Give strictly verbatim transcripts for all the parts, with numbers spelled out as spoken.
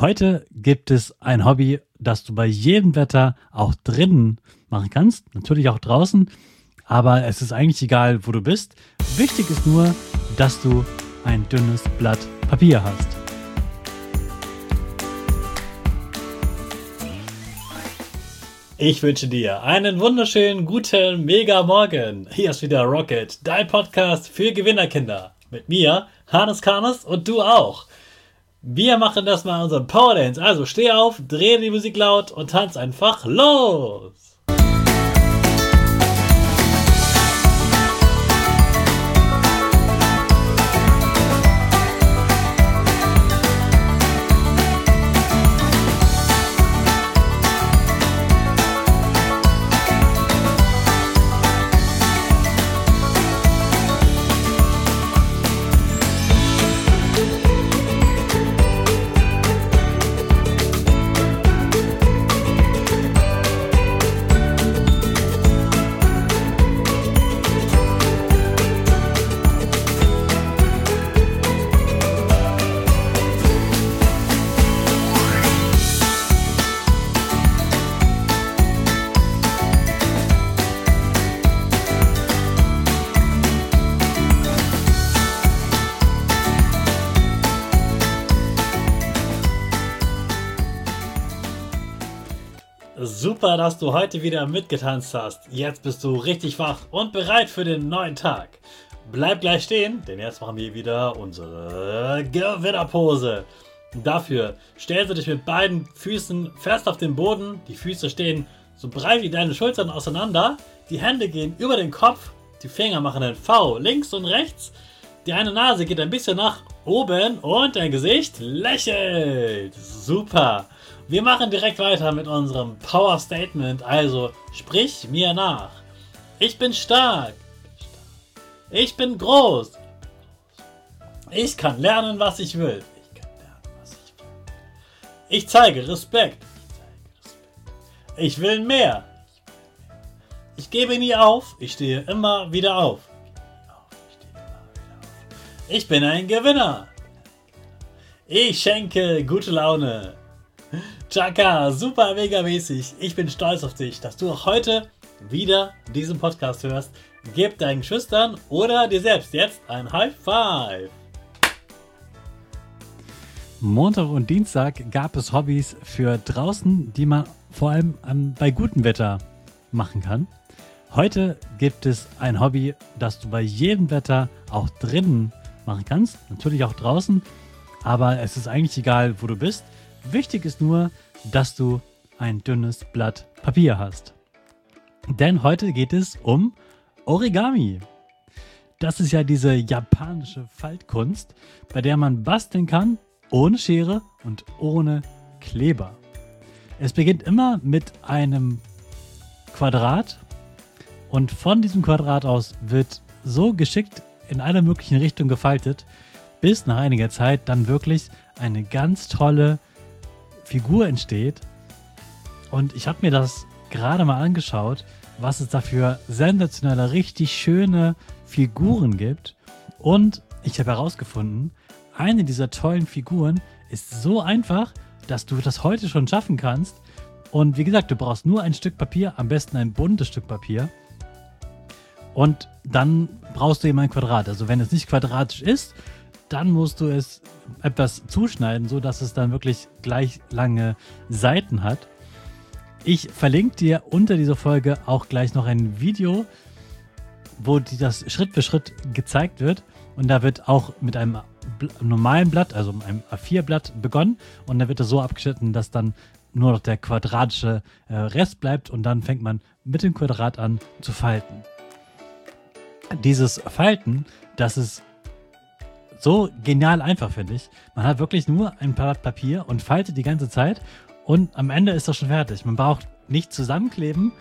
Heute gibt es ein Hobby, das du bei jedem Wetter auch drinnen machen kannst, natürlich auch draußen, aber es ist eigentlich egal, wo du bist. Wichtig ist nur, dass du ein dünnes Blatt Papier hast. Ich wünsche dir einen wunderschönen, guten, mega Morgen. Hier ist wieder Rocket, dein Podcast für Gewinnerkinder. Mit mir, Hannes Karnes, und du auch. Wir machen das mal in unserem Power Dance. Also steh auf, dreh die Musik laut und tanz einfach los. Super, dass du heute wieder mitgetanzt hast. Jetzt bist du richtig wach und bereit für den neuen Tag. Bleib gleich stehen, denn jetzt machen wir wieder unsere Gewinnerpose. Dafür stellst du dich mit beiden Füßen fest auf den Boden. Die Füße stehen so breit wie deine Schultern auseinander. Die Hände gehen über den Kopf. Die Finger machen ein V links und rechts. Die eine Nase geht ein bisschen nach oben und dein Gesicht lächelt. Super. Wir machen direkt weiter mit unserem Power Statement, also sprich mir nach. Ich bin stark. Ich bin groß. Ich kann lernen, was ich will. Ich kann lernen, was ich will. Ich zeige Respekt. Ich will mehr. Ich gebe nie auf. Ich stehe immer wieder auf. Ich bin ein Gewinner. Ich schenke gute Laune. Chaka, super mega mäßig. Ich bin stolz auf dich, dass du auch heute wieder diesen Podcast hörst. Gib deinen Geschwistern oder dir selbst jetzt ein High Five. Montag und Dienstag gab es Hobbys für draußen, die man vor allem an, bei gutem Wetter machen kann. Heute gibt es ein Hobby, das du bei jedem Wetter auch drinnen machen kannst. Natürlich auch draußen, aber es ist eigentlich egal, wo du bist. Wichtig ist nur, dass du ein dünnes Blatt Papier hast. Denn heute geht es um Origami. Das ist ja diese japanische Faltkunst, bei der man basteln kann, ohne Schere und ohne Kleber. Es beginnt immer mit einem Quadrat und von diesem Quadrat aus wird so geschickt in alle möglichen Richtungen gefaltet, bis nach einiger Zeit dann wirklich eine ganz tolle Figur entsteht. Und ich habe mir das gerade mal angeschaut, was es da für sensationelle, richtig schöne Figuren gibt. Und ich habe herausgefunden, eine dieser tollen Figuren ist so einfach, dass du das heute schon schaffen kannst. Und wie gesagt, du brauchst nur ein Stück Papier, am besten ein buntes Stück Papier. Und dann brauchst du eben ein Quadrat. Also wenn es nicht quadratisch ist, dann musst du es etwas zuschneiden, so dass es dann wirklich gleich lange Seiten hat. Ich verlinke dir unter dieser Folge auch gleich noch ein Video, wo dir das Schritt für Schritt gezeigt wird. Und da wird auch mit einem normalen Blatt, also einem A vier Blatt begonnen. Und dann wird das so abgeschnitten, dass dann nur noch der quadratische Rest bleibt. Und dann fängt man mit dem Quadrat an zu falten. Dieses Falten, das ist so genial einfach, finde ich. Man hat wirklich nur ein Blatt Papier und faltet die ganze Zeit und am Ende ist das schon fertig. Man braucht nicht zusammenkleben.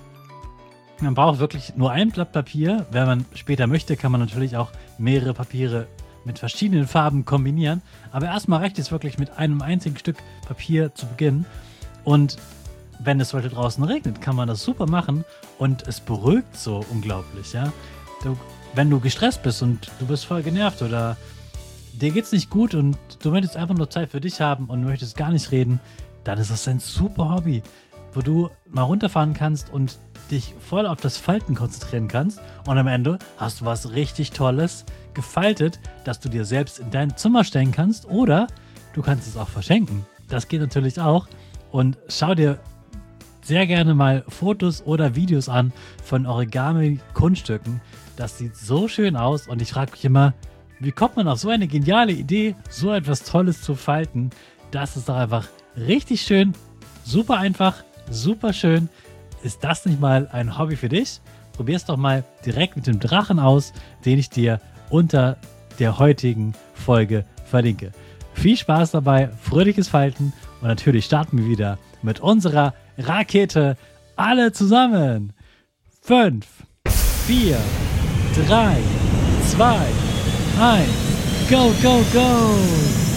Man braucht wirklich nur ein Blatt Papier. Wenn man später möchte, kann man natürlich auch mehrere Papiere mit verschiedenen Farben kombinieren. Aber erstmal reicht es wirklich mit einem einzigen Stück Papier zu beginnen. Und wenn es heute draußen regnet, kann man das super machen und es beruhigt so unglaublich, ja. Du, wenn du gestresst bist und du bist voll genervt oder dir geht's nicht gut und du möchtest einfach nur Zeit für dich haben und möchtest gar nicht reden, dann ist das ein super Hobby, wo du mal runterfahren kannst und dich voll auf das Falten konzentrieren kannst und am Ende hast du was richtig Tolles gefaltet, das du dir selbst in dein Zimmer stellen kannst oder du kannst es auch verschenken. Das geht natürlich auch und schau dir sehr gerne mal Fotos oder Videos an von Origami-Kunststücken. Das sieht so schön aus und ich frage mich immer, wie kommt man auf so eine geniale Idee, so etwas Tolles zu falten? Das ist doch einfach richtig schön, super einfach, super schön. Ist das nicht mal ein Hobby für dich? Probier es doch mal direkt mit dem Drachen aus, den ich dir unter der heutigen Folge verlinke. Viel Spaß dabei, fröhliches Falten und natürlich starten wir wieder mit unserer Rakete. Alle zusammen. Fünf, vier, drei, zwei, eins. Go, go, go!